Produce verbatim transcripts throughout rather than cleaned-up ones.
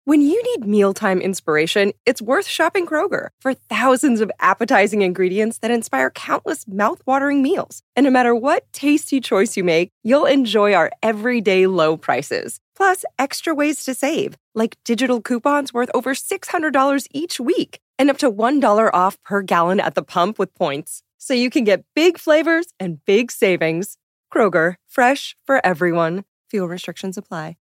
When you need mealtime inspiration, it's worth shopping Kroger for thousands of appetizing ingredients that inspire countless mouth-watering meals. And no matter what tasty choice you make, you'll enjoy our everyday low prices. Plus, extra ways to save, like digital coupons worth over six hundred dollars each week and up to one dollar off per gallon at the pump with points. So you can get big flavors and big savings. Kroger, fresh for everyone. Fuel restrictions apply.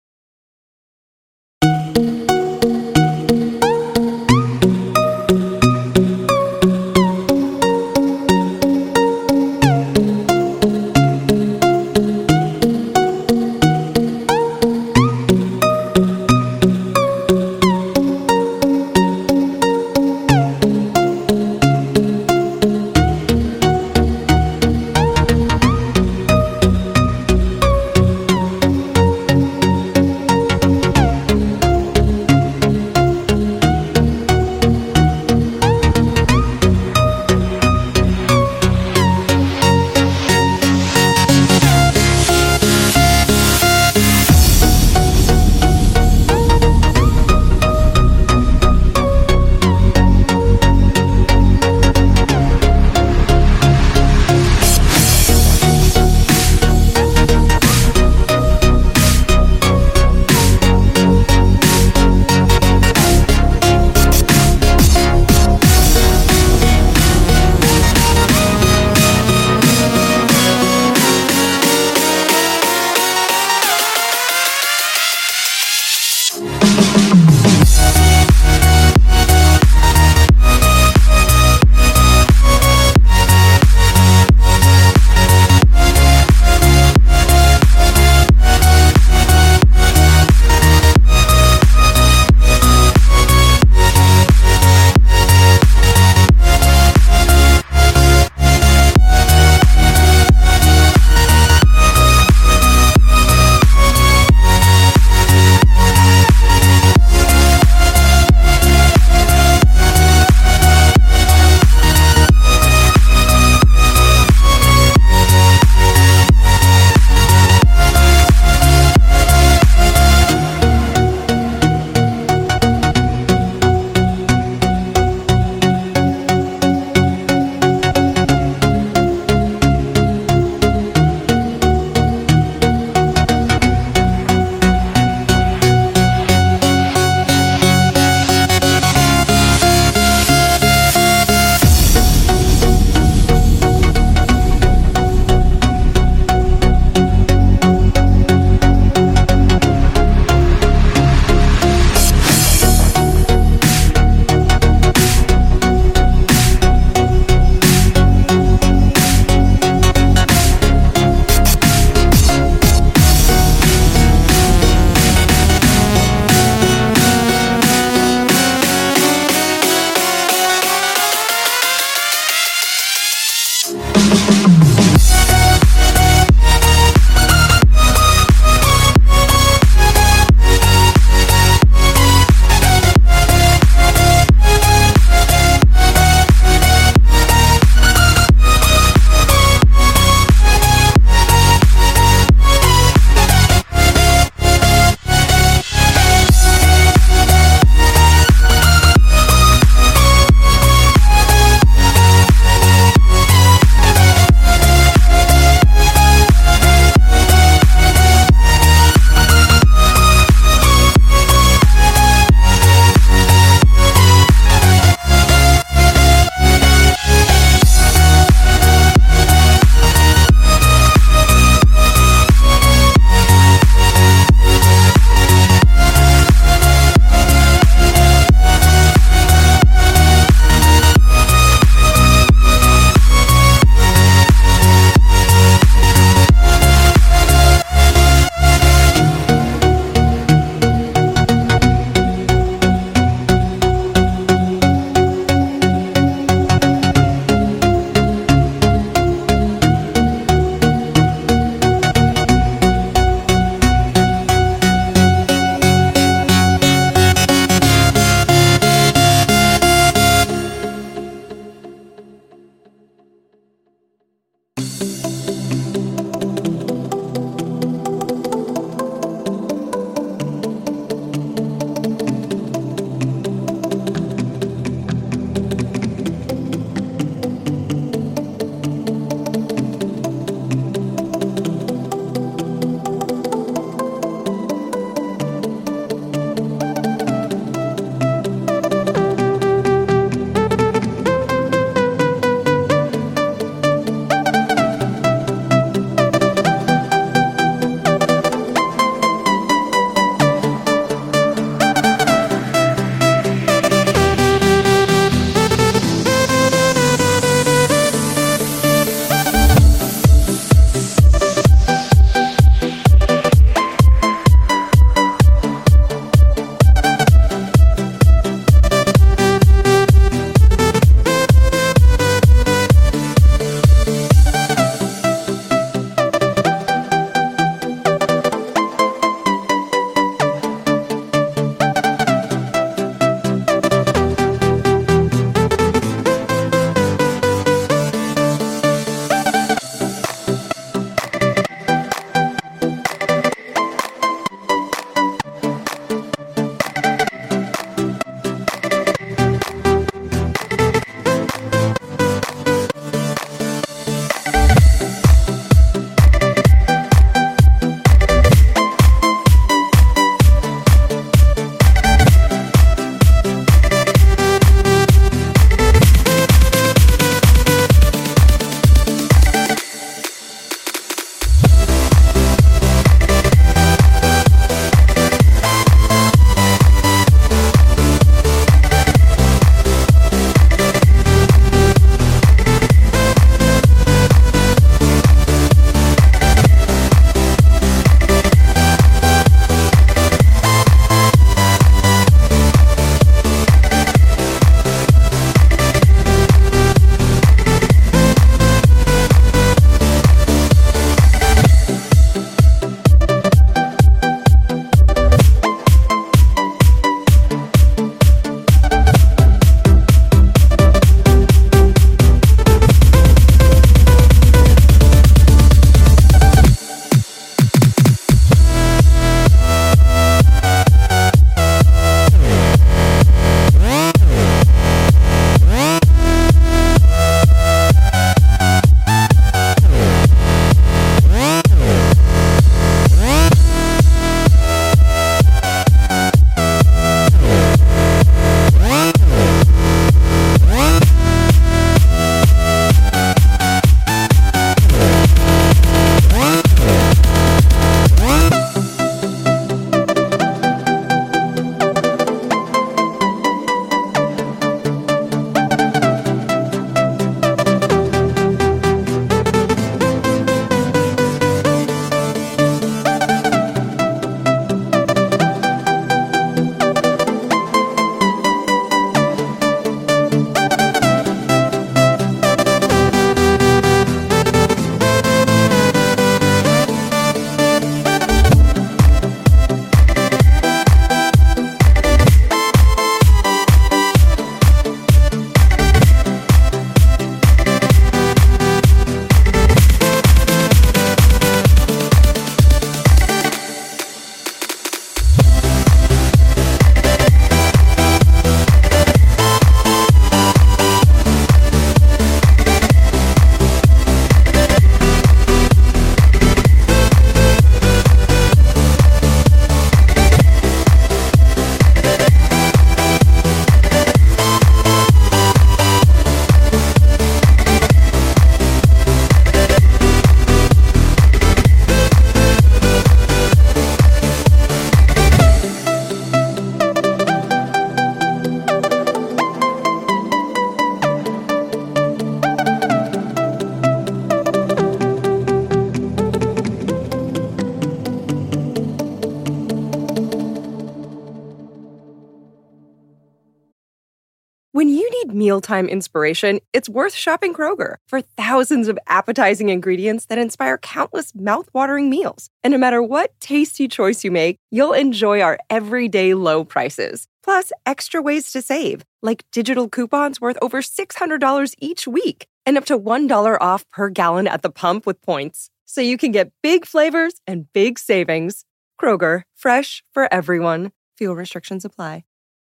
When you need mealtime inspiration, it's worth shopping Kroger for thousands of appetizing ingredients that inspire countless mouth-watering meals. And no matter what tasty choice you make, you'll enjoy our everyday low prices. Plus, extra ways to save, like digital coupons worth over six hundred dollars each week and up to one dollar off per gallon at the pump with points. So you can get big flavors and big savings. Kroger, fresh for everyone. Fuel restrictions apply.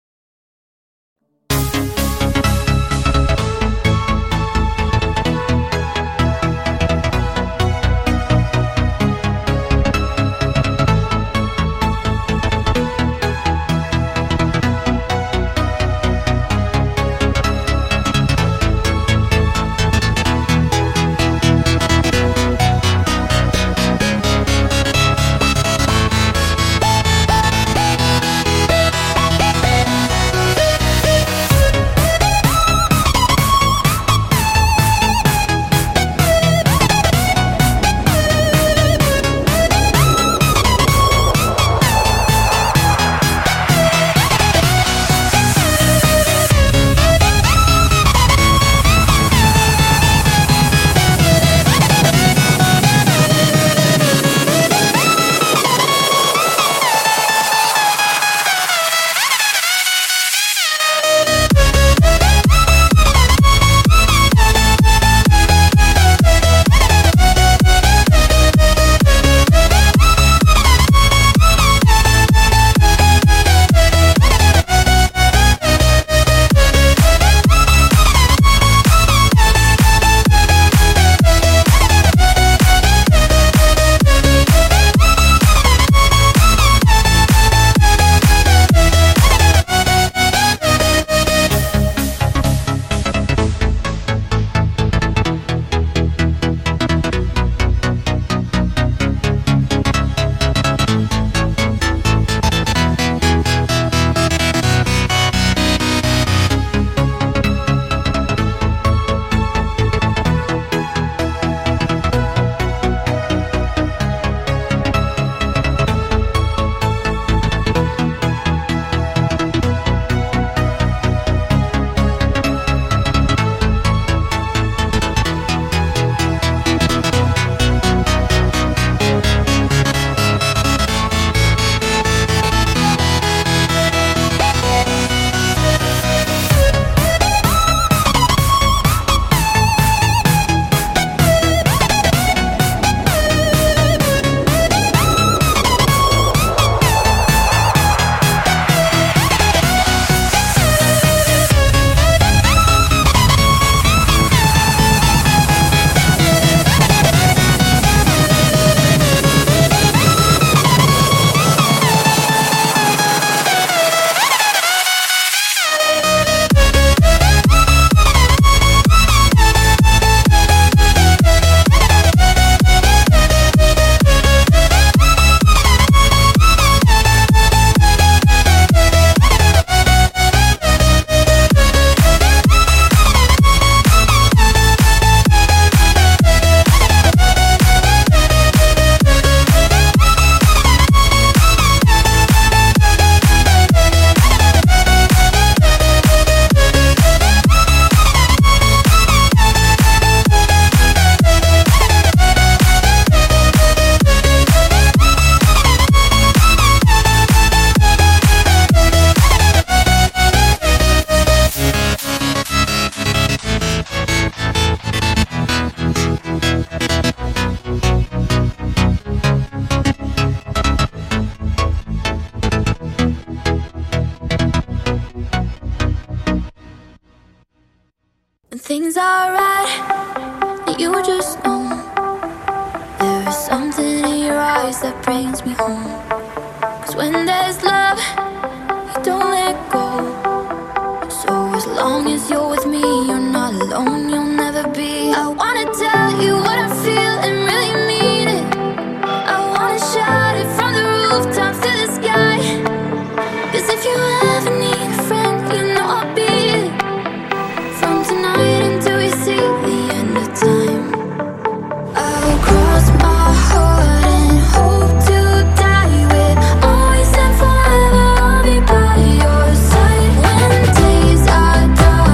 Things are right, you just know. There is something in your eyes that brings me home. 'Cause when there's love, you don't let go. So as long as you're with me, you're not alone, you'll never be. I wanna tell you what I feel and really mean it. I wanna shout it from the rooftops to the sky. 'Cause if you ever need a friend, you know I'll be it. From tonight until we see the end of time, I'll cross my heart and hope to die with. Always and forever, I'll be by your side. When days are dark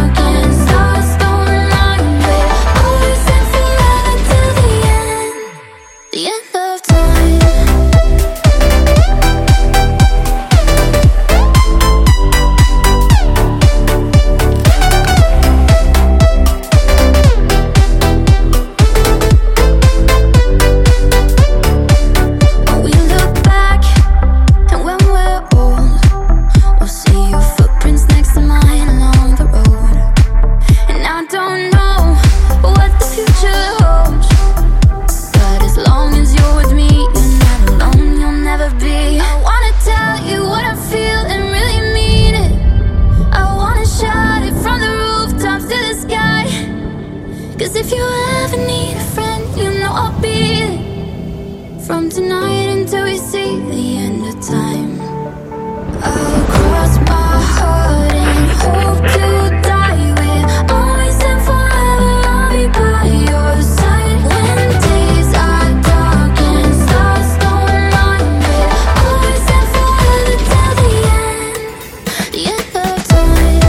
dream tonight until we see the end of time. I'll cross my heart and hope to die with always and forever. I'll be by your side when days are dark and stars don't line with always and forever till the end, the end of time.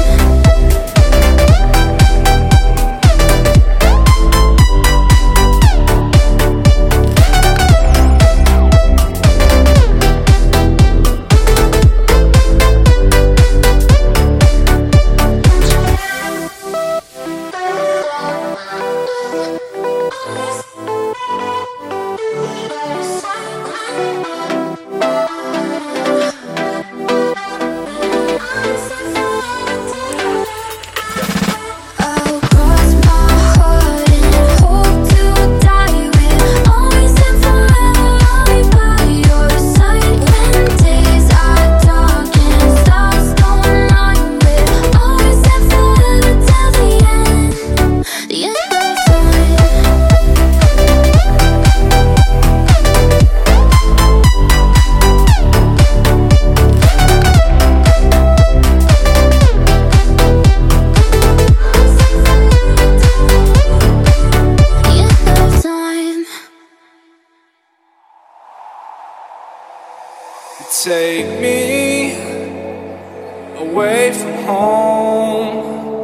I'll cross my heart and hope to die with always and forever. I'll be by your side when days are dark and stars don't line with always and forever till the end, the end of time. The end of time. Take me away from home.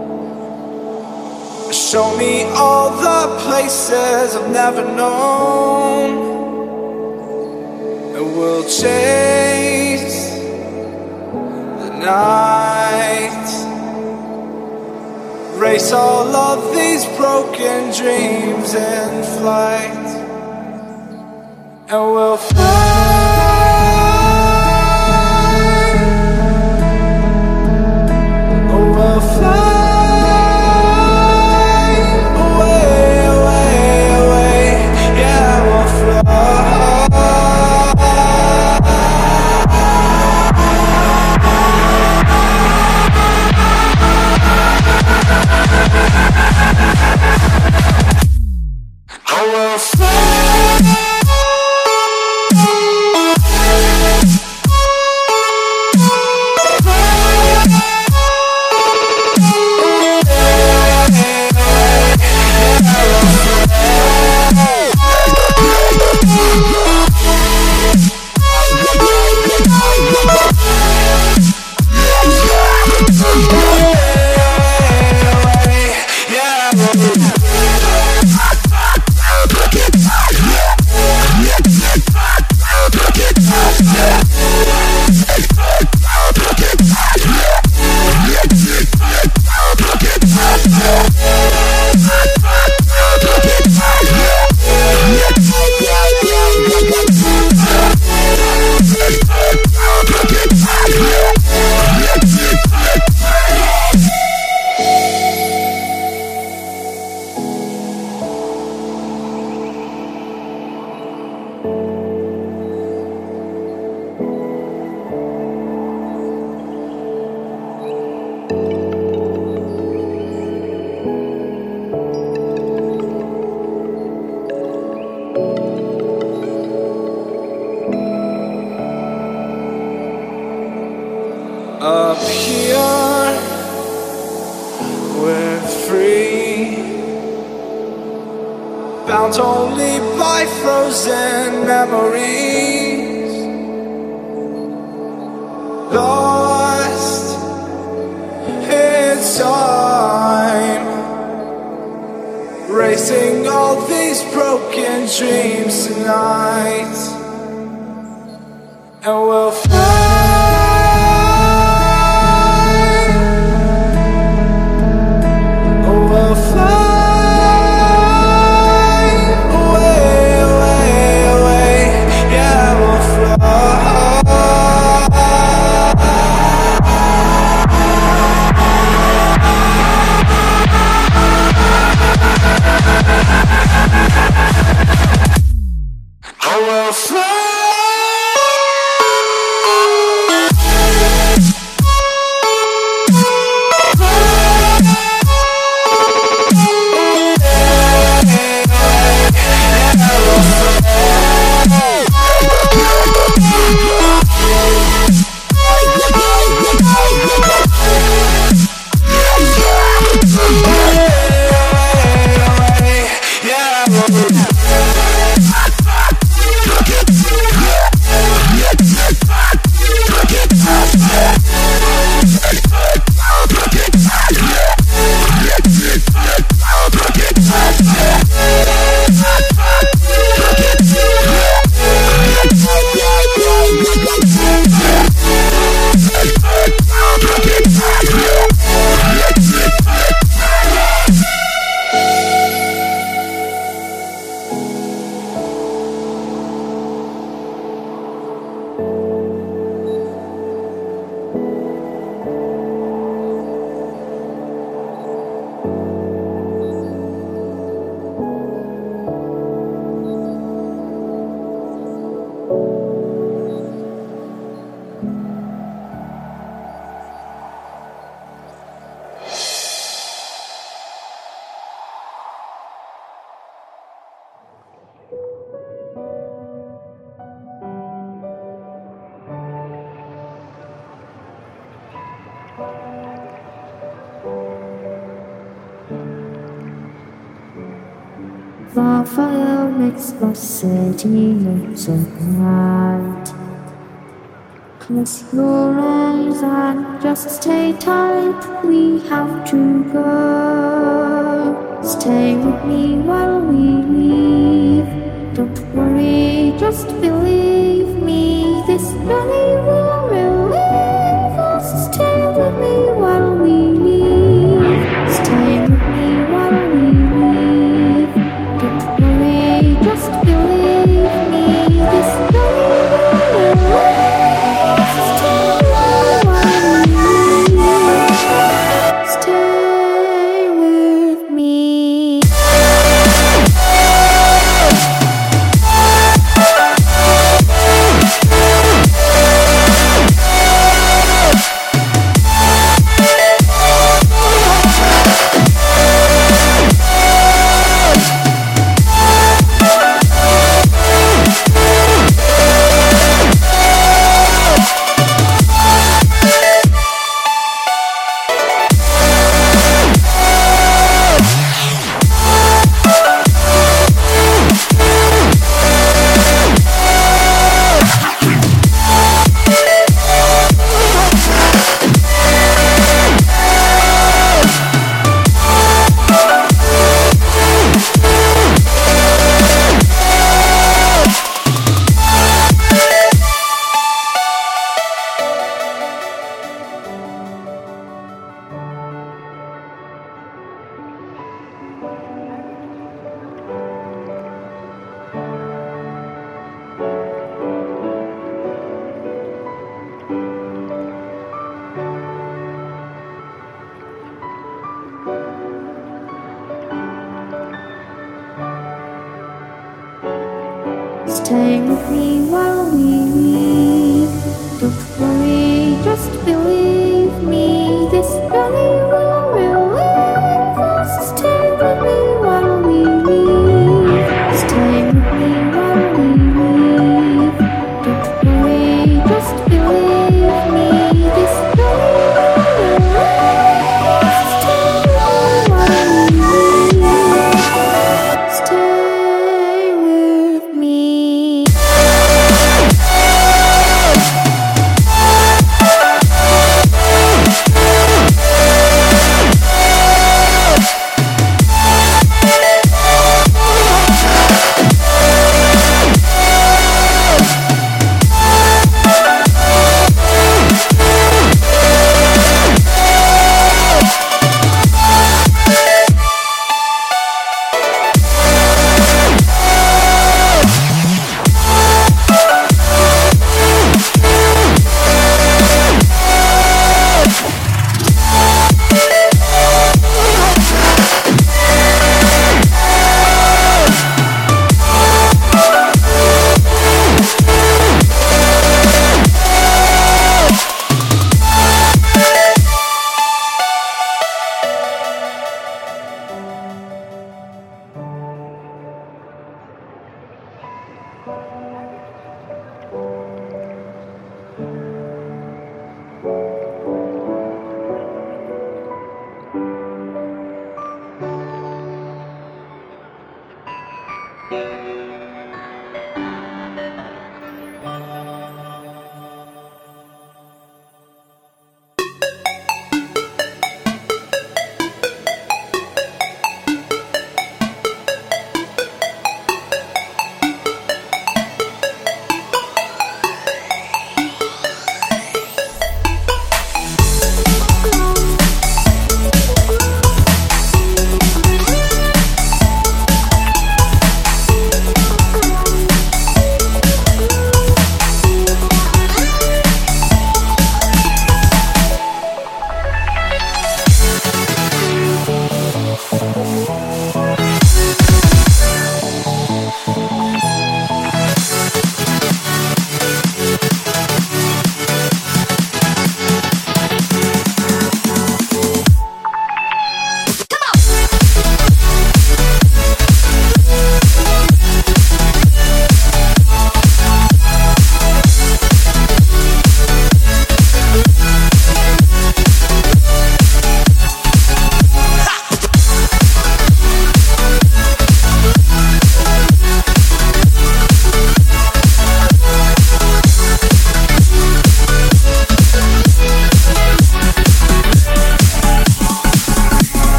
Show me all the places I've never known. And we'll chase the night, race all of these broken dreams in flight. And we'll fly. We'll fly away, away, away. Yeah, we'll fly. I will fly. Up here, we're free, bound only by frozen memories, lost in time, racing all these broken dreams tonight. And we'll fly. We'll fly away, away, away. Yeah, we'll fly. I will fly. The fire makes the city look so bright. Close your eyes and just stay tight. We have to go. Stay with me while we leave. Don't worry, just believe me. This journey will relieve us. Stay with me while we leave. Stay with me while we leave. Don't worry, just believe me. This journey will relieve us. Stay with me while we leave. Stay with me. Stay with me while we leave. Don't worry, just believe me. This journey will relieve us. Stay with me while we leave. Stay with me while we leave. Don't worry, just believe me. This journey will relieve us. Stay with me while we leave. Stay with me.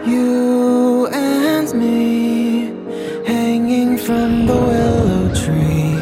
You and me, hanging from the willow tree,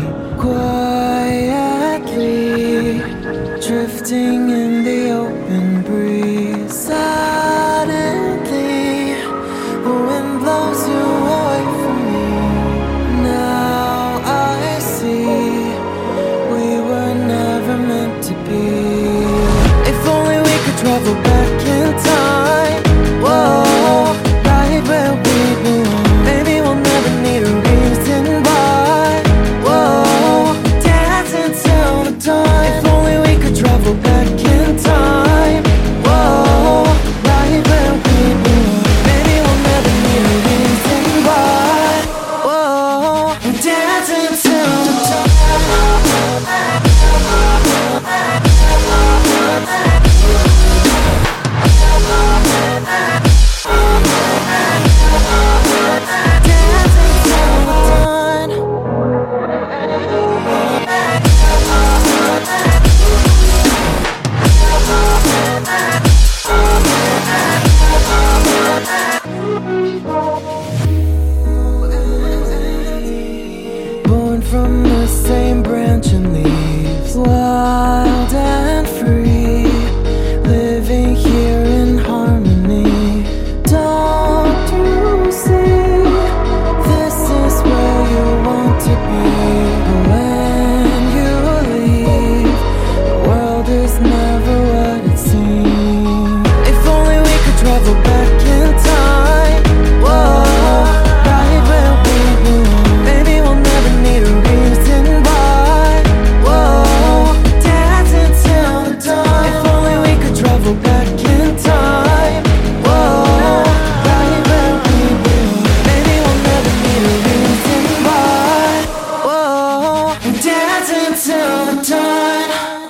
quietly drifting in the open breeze. Suddenly, the wind blows you away from me. Now I see we were never meant to be. If only we could travel back in time. Whoa, right where we belong. Maybe we'll never need a reason why. Whoa, dance until the dawn. If only we could travel back in time. Whoa, right where we belong. Maybe we'll never need a reason why. Whoa, dance until the dawn. Born from the same branch and leaves, wild and free, living here in harmony. Don't you see, this is where you want to be. But when you leave, the world is never what it seems. If only we could travel back in time. Whoa, right where we belong. Maybe we'll never need a reason why. Whoa, dance until the dawn. If only we could travel back in time. Whoa, right where we belong. Maybe we'll never need a reason why. Whoa, dance until the dawn.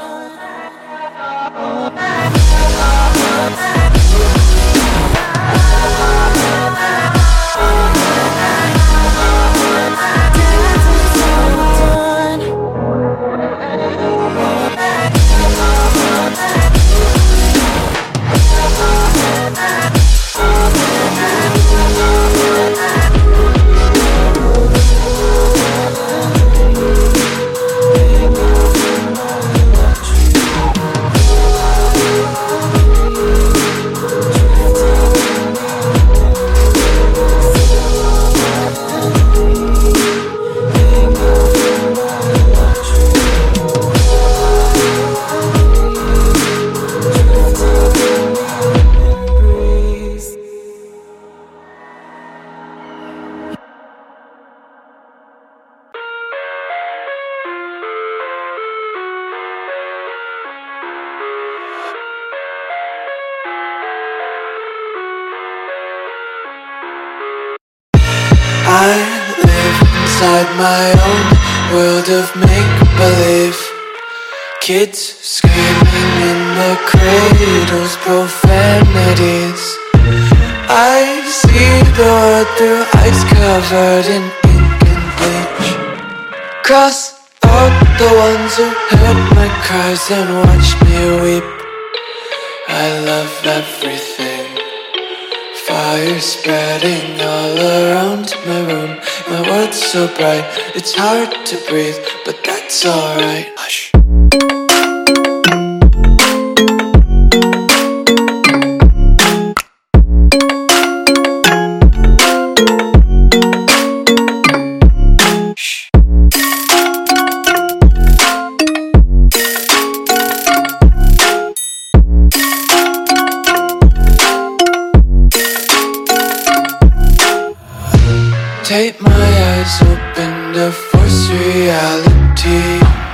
I live inside my own world of make-believe. Kids screaming in the cradles, profanities. I see the world through eyes covered in ink and bleach. Cross out the ones who heard my cries and watched me weep. I love everything. Fire spreading all around my room. My world's so bright, it's hard to breathe, but that's alright. Hush. Take my eyes open to force reality.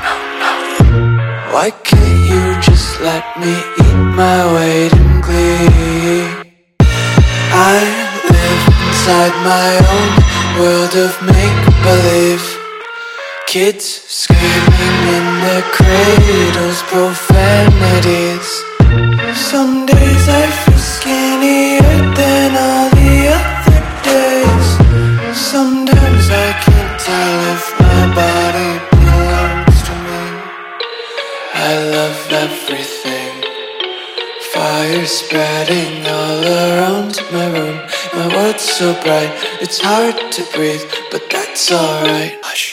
Why can't you just let me eat my weight in glee? I live inside my own world of make-believe. Kids screaming in their cradles, profanities. Some days I feel skinnier than all the other days. Sometimes I can't tell if my body belongs to me. I love everything. Fire colors spreading all around my room. My world's so bright, it's hard to breathe, but that's alright. Hush.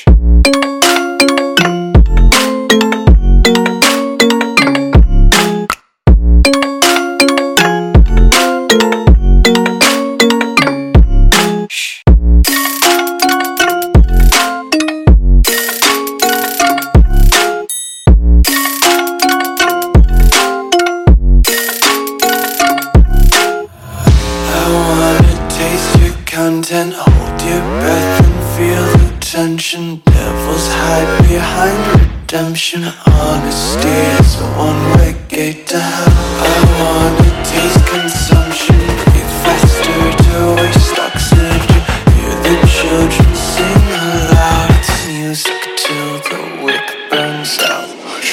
Content, hold your breath and feel the tension. Devils hide behind redemption. Honesty is a one-way gate to hell. I wanna taste consumption. Breathe faster to waste oxygen. Hear the children sing aloud. It's music till the wick burns out.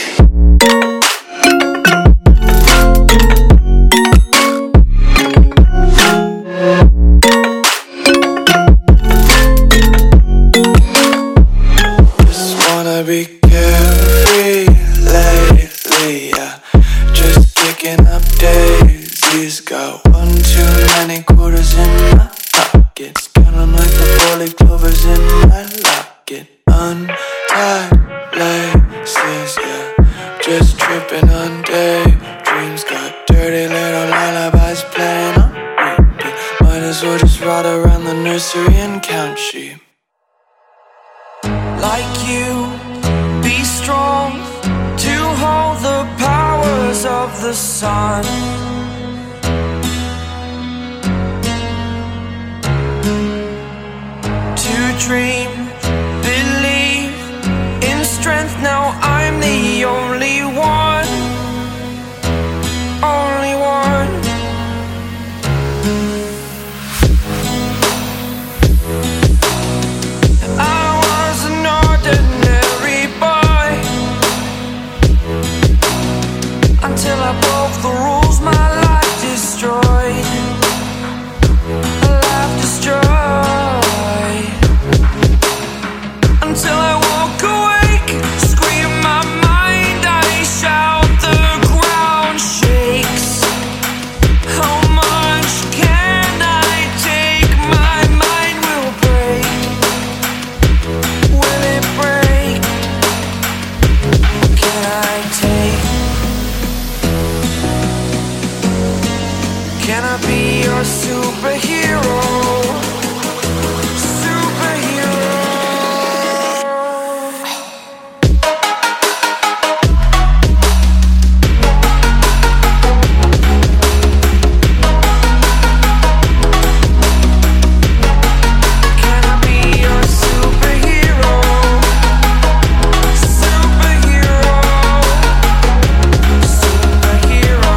Be carefree lately, yeah. Just picking up daisies. Got one too many quarters in my pockets. Count 'em like the four-leaf clovers in my locket. Untied laces, yeah. Just tripping on daydreams. Got dirty little lullabies playing on repeat. Might as well just ride around the nursery and count sheep. Like you, be strong to hold the powers of the sun. To dream, believe in strength. Now I'm the only one, only one. I was an ordinary boy until I broke the rules, my life destroyed. A life destroyed. Until I woke awake, scream my mind, I shout, the ground shakes. How much can I take? My mind will break. Will it break? What can I take? Can I be your superhero? Superhero. Can I be your superhero? Superhero. Superhero.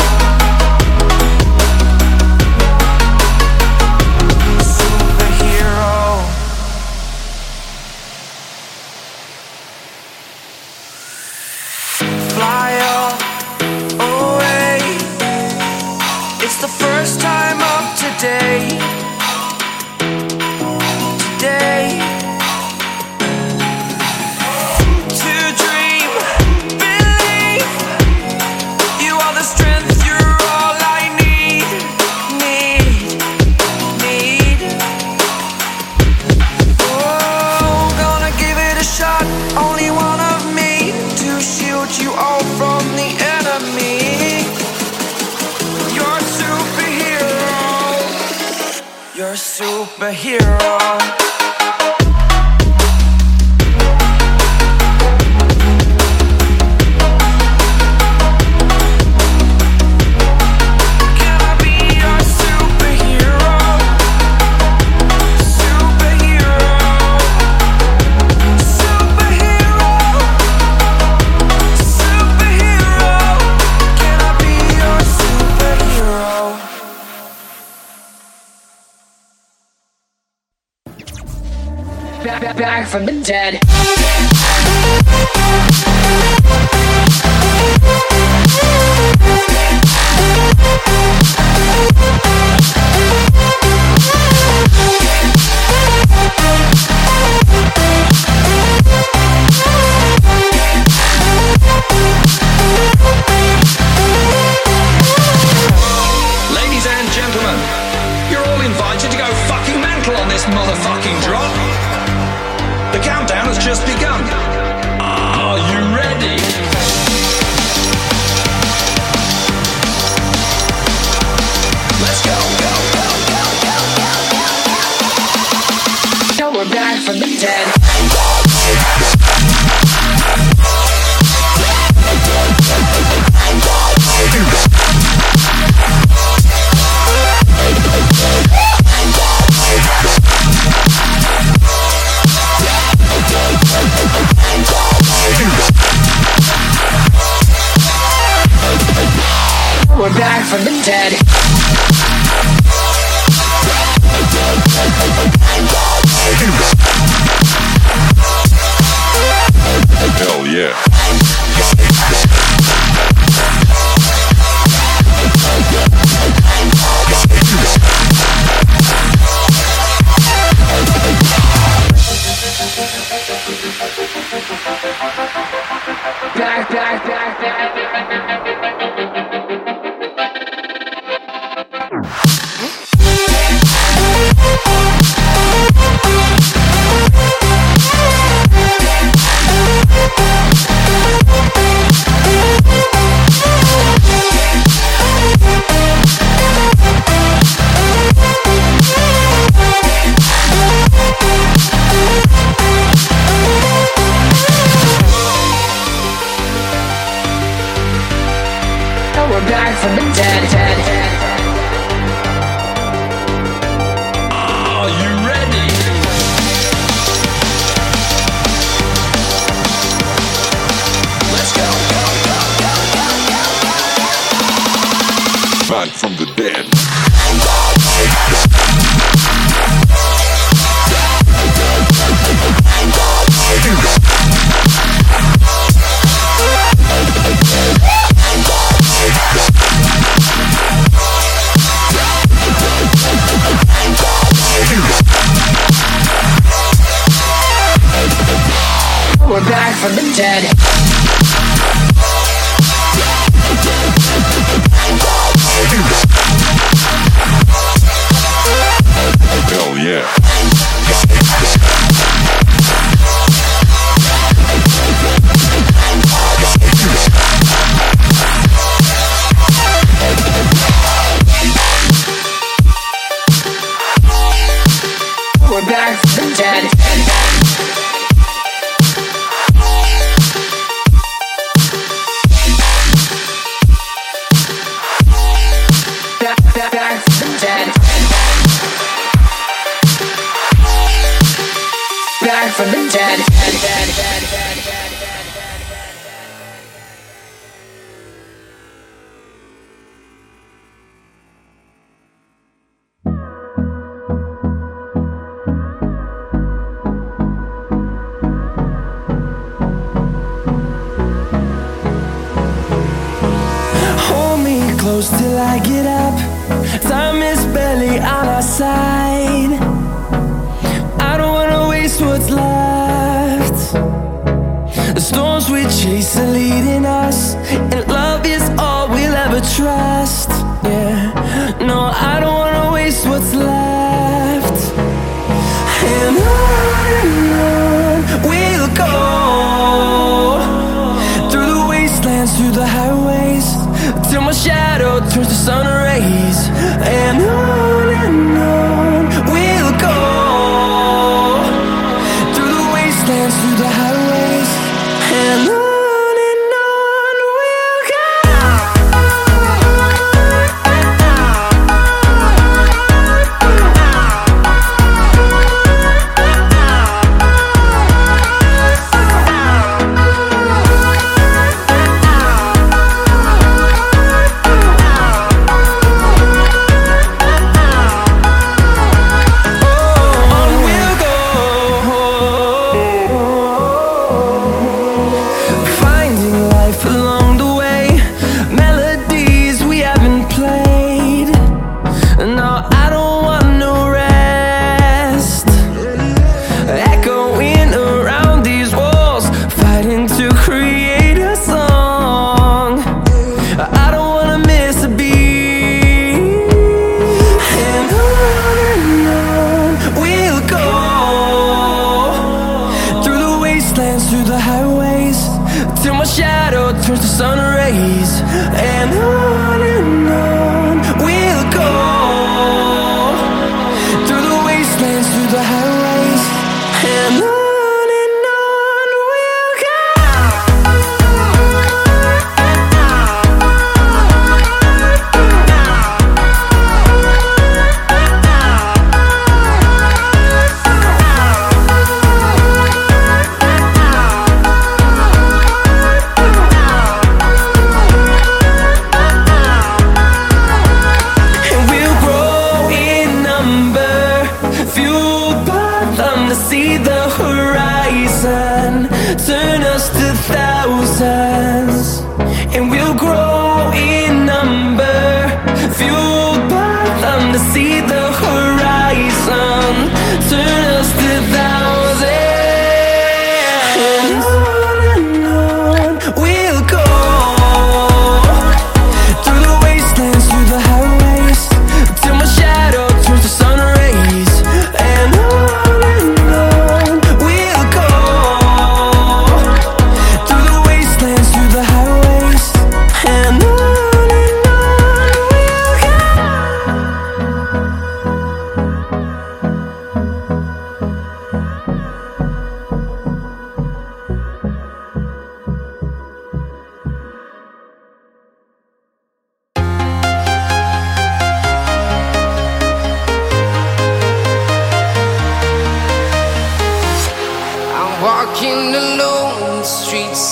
Superhero. Fly up away. It's the first time of today. Today. To dream, believe. You are the strength, you're all I need. Need, need. Oh, gonna give it a shot. Only one of me to shield you all from the enemy. You're a superhero. You're a superhero. Can I be your superhero? Superhero. Superhero. Superhero. Can I be your superhero? Back, back, back from the dead. just begun. Are you ready? Let's go, go, go, go, go, go, go. Now we're back from the dead. We're back from the dead. Hell yeah. Back, back, back, back. We're back from the dead, dead, dead. Are you ready? Let's go, go, go, go, go, go, go. Back from the dead. We're back from the dead. Hell yeah. We're back from the dead. Back from the dead. Hold me close till I get up. Time is barely on our side. I don't wanna waste what's left. The storms we chase are leading us, and love is all we'll ever trust. Yeah, no, I don't wanna waste what's left. And on and on we'll go, through the wastelands, through the highways, till my shadow turns to sun rays. And on and on we'll go, through the wastelands, through the highways, and on and on.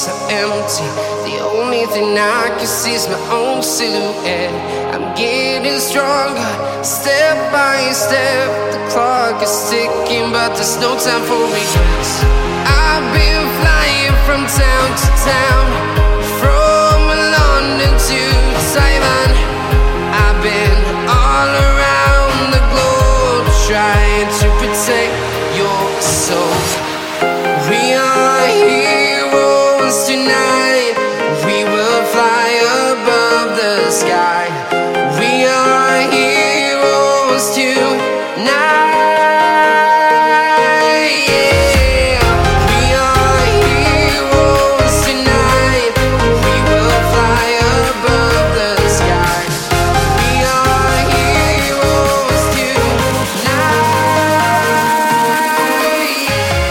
so empty. The only thing I can see is my own silhouette. I'm getting stronger, step by step. The clock is ticking, but there's no time for regrets. I've been flying from town to town, from London to Taiwan. I've been all around the globe, trying to protect your soul. We are heroes tonight. We will fly above the sky. We are heroes tonight. Yeah. We are heroes tonight. We will fly above the sky. We are heroes tonight.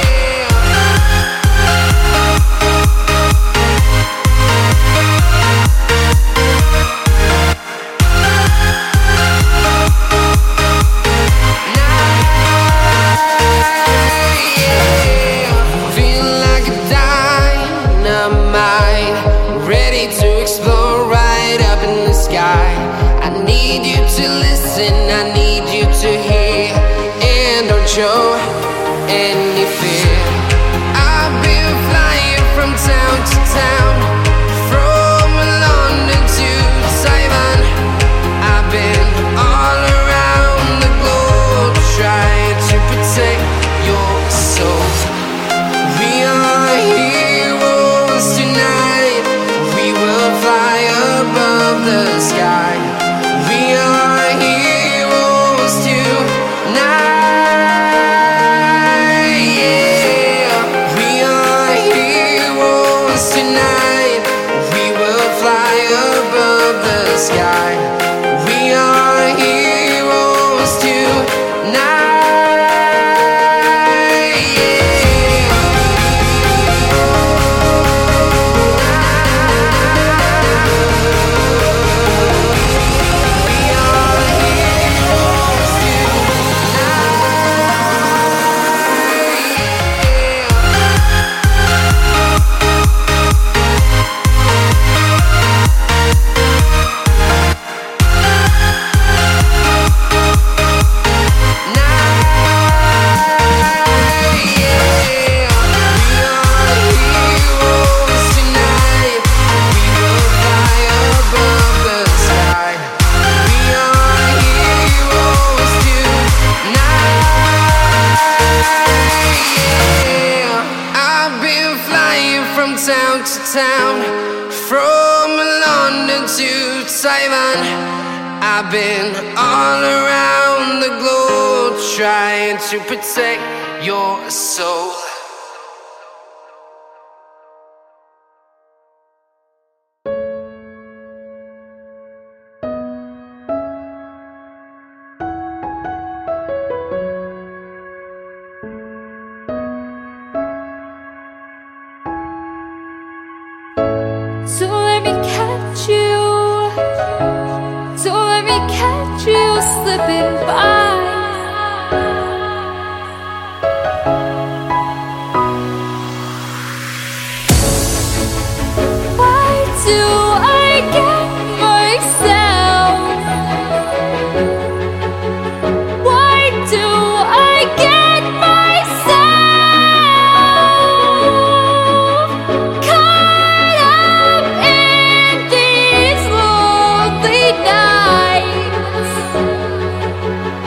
I need you to hear, and don't show any fear. I've been flying from town to town, from London to Taiwan. I've been all around the globe, trying to protect your soul. We are heroes tonight. We will fly above the sky. We are heroes tonight. Yeah. We are heroes tonight. We will fly above the sky. We are heroes tonight. Yeah. Town to town, from London to Taiwan. I've been all around the globe, trying to protect your soul. So let me catch you, so let me catch you slipping by. Why do I get myself? Why do I get myself caught up in these lonely nights?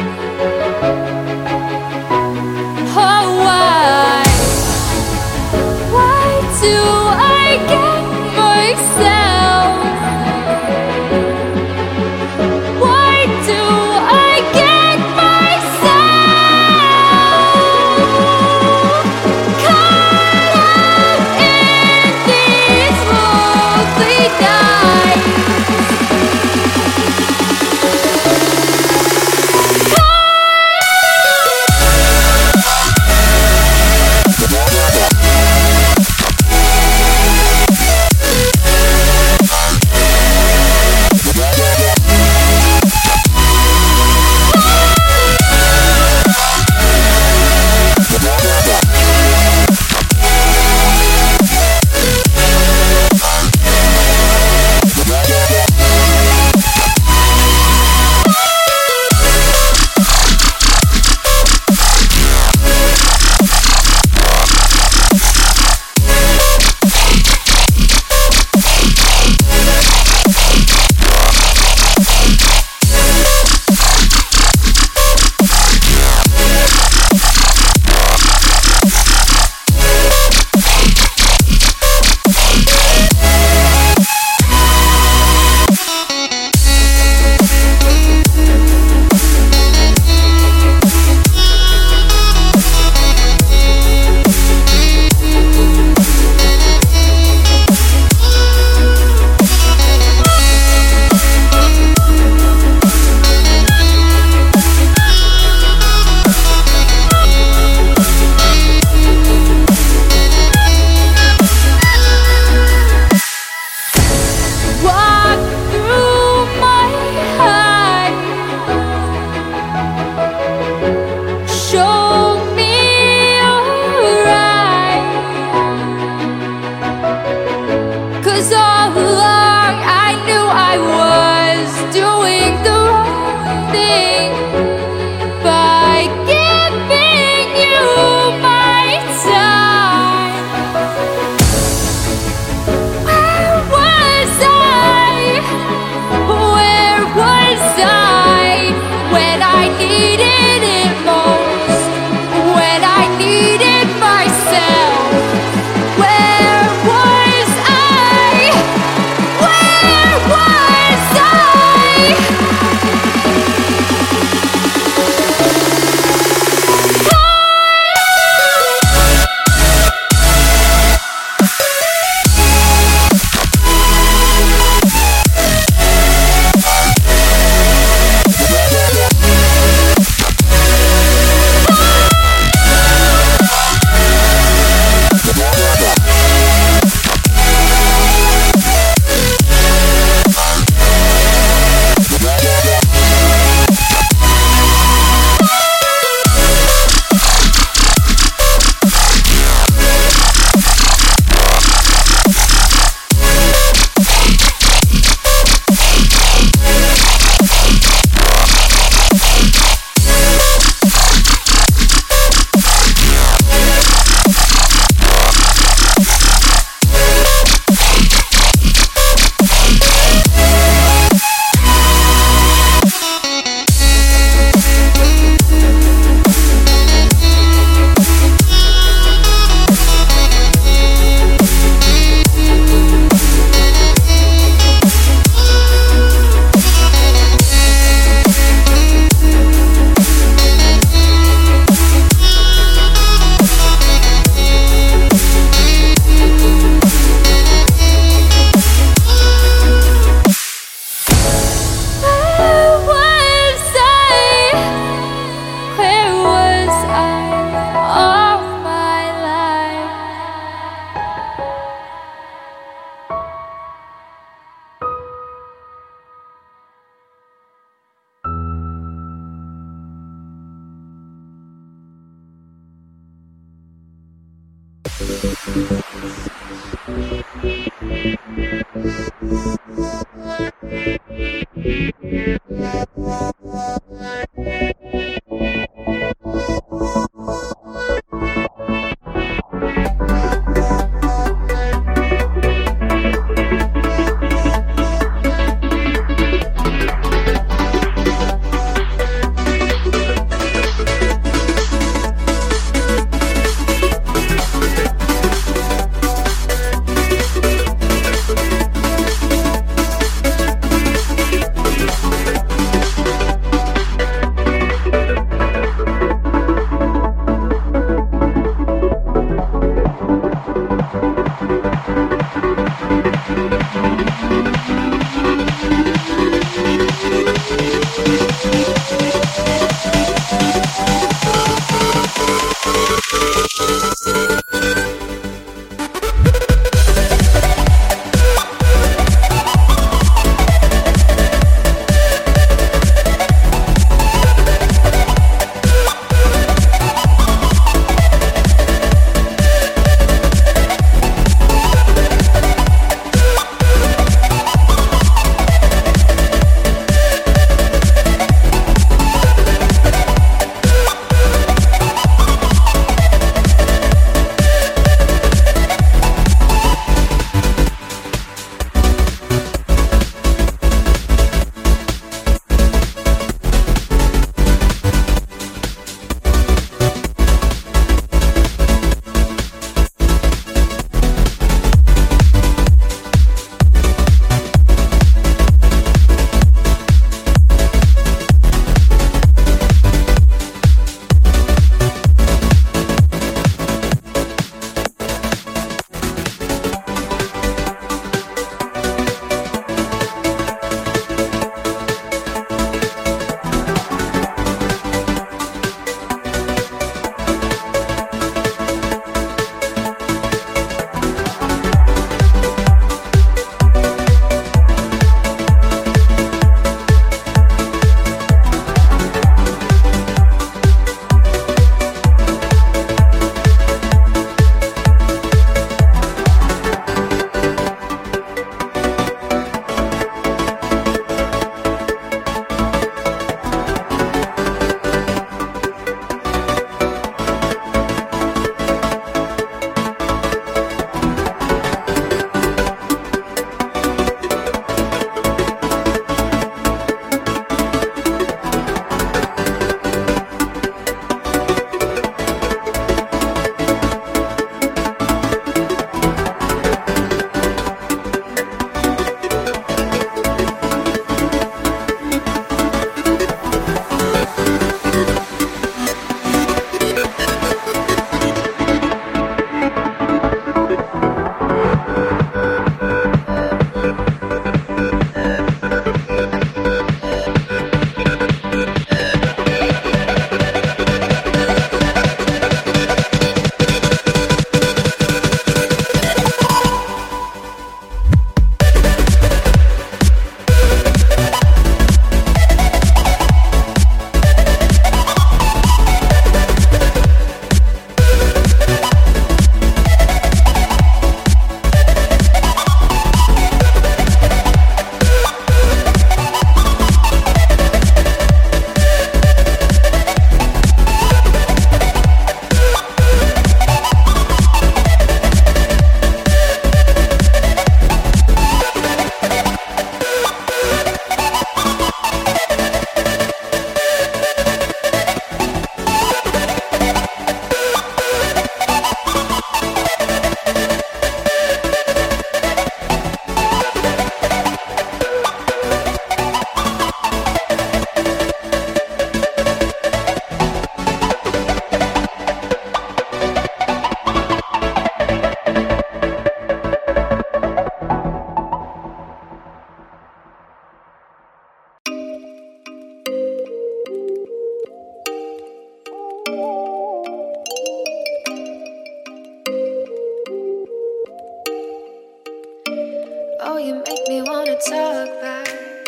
Oh, you make me wanna talk back,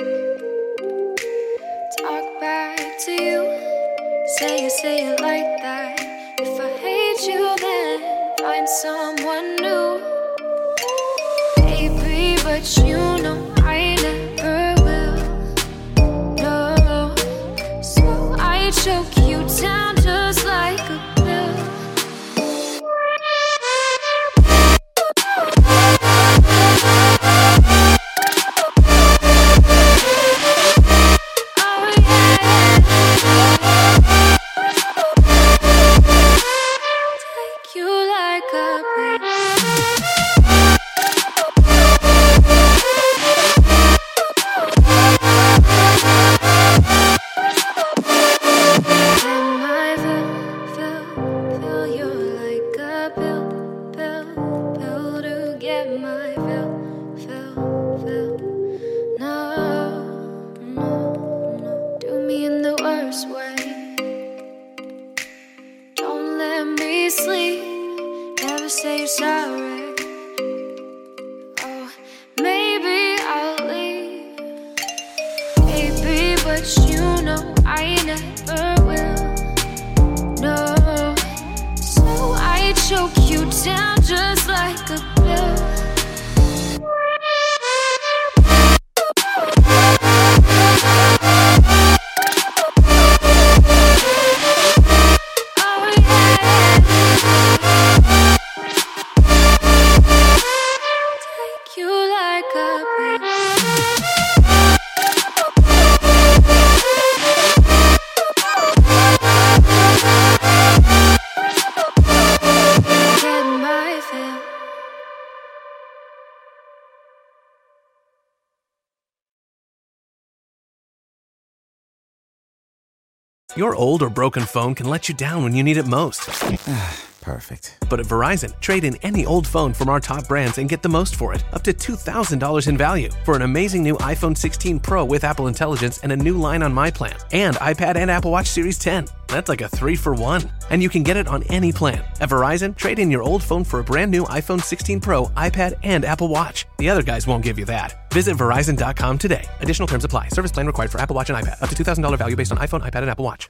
talk back to you. Say it, say it like that. If I hate you, then find someone new. Baby, but you know I never will. No, so I choke you down just like a pill. Your old or broken phone can let you down when you need it most. Perfect. But at Verizon, trade in any old phone from our top brands and get the most for it, up to two thousand dollars in value, for an amazing new iPhone sixteen Pro with Apple Intelligence and a new line on My Plan, and iPad and Apple Watch Series ten. That's like a three for one. And you can get it on any plan. At Verizon, trade in your old phone for a brand new iPhone sixteen Pro, iPad, and Apple Watch. The other guys won't give you that. Visit Verizon dot com today. Additional terms apply. Service plan required for Apple Watch and iPad. Up to two thousand dollars value based on iPhone, iPad, and Apple Watch.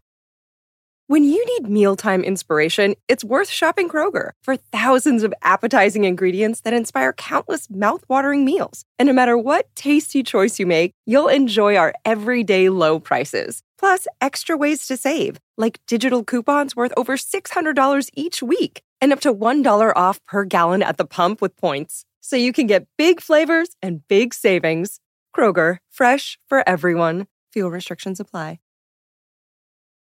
When you need mealtime inspiration, it's worth shopping Kroger for thousands of appetizing ingredients that inspire countless mouth-watering meals. And no matter what tasty choice you make, you'll enjoy our everyday low prices. Plus, extra ways to save, like digital coupons worth over six hundred dollars each week and up to one dollar off per gallon at the pump with points. So you can get big flavors and big savings. Kroger, fresh for everyone. Fuel restrictions apply.